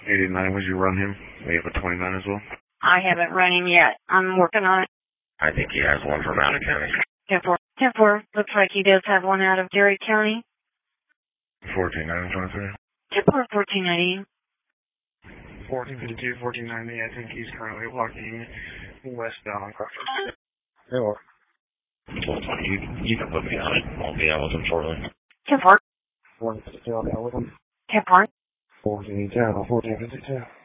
89, would you run him? We have a 29 as well. I haven't run him yet. I'm working on it. I think he has one from out of county. 10-4. Looks like he does have one out of Dairy County. 14-9-23. 10-4, 1490. 1452, 1490. I think he's currently walking westbound on Crawford. Hello. You can put me on it. I'll be out with him shortly. 10-4. 1452, I'll be out with him. 10-4. 1410, 1452.